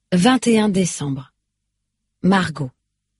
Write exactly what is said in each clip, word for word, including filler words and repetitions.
vingt et un décembre. Margot.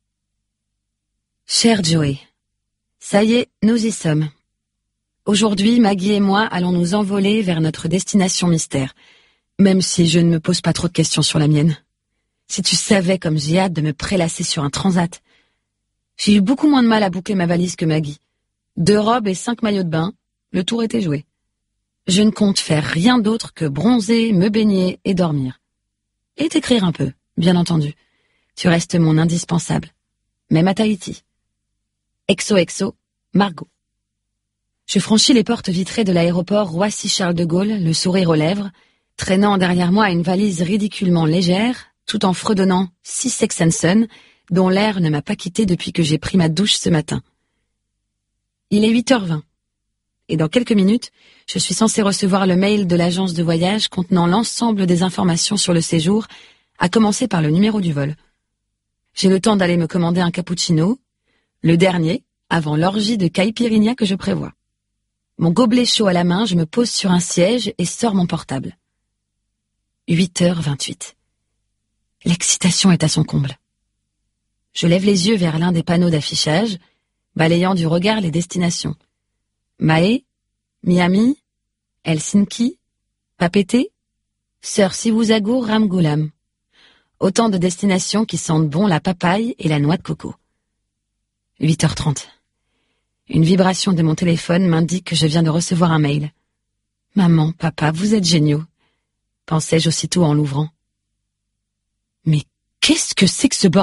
Cher Joey, ça y est, nous y sommes. Aujourd'hui, Maggie et moi allons nous envoler vers notre destination mystère, même si je ne me pose pas trop de questions sur la mienne. Si tu savais comme j'ai hâte de me prélasser sur un transat. J'ai eu beaucoup moins de mal à boucler ma valise que Maggie. Deux robes et cinq maillots de bain, le tour était joué. Je ne compte faire rien d'autre que bronzer, me baigner et dormir. Et t'écrire un peu, bien entendu. Tu restes mon indispensable. Même à Tahiti. Exo exo, Margot. Je franchis les portes vitrées de l'aéroport Roissy-Charles de Gaulle, le sourire aux lèvres, traînant derrière moi une valise ridiculement légère, tout en fredonnant six Sex and Son, dont l'air ne m'a pas quitté depuis que j'ai pris ma douche ce matin. Il est huit heures vingt. Et dans quelques minutes, je suis censée recevoir le mail de l'agence de voyage contenant l'ensemble des informations sur le séjour, à commencer par le numéro du vol. J'ai le temps d'aller me commander un cappuccino, le dernier, avant l'orgie de caipirinha que je prévois. Mon gobelet chaud à la main, je me pose sur un siège et sors mon portable. huit heures vingt-huit. L'excitation est à son comble. Je lève les yeux vers l'un des panneaux d'affichage, balayant du regard les destinations. Mahé, Miami, Helsinki, Papeete, Sœur Sivousagour Ramgoolam. Autant de destinations qui sentent bon la papaye et la noix de coco. huit heures trente. Une vibration de mon téléphone m'indique que je viens de recevoir un mail. « Maman, papa, vous êtes géniaux », pensai-je aussitôt en l'ouvrant. Mais qu'est-ce que c'est que ce bordel ?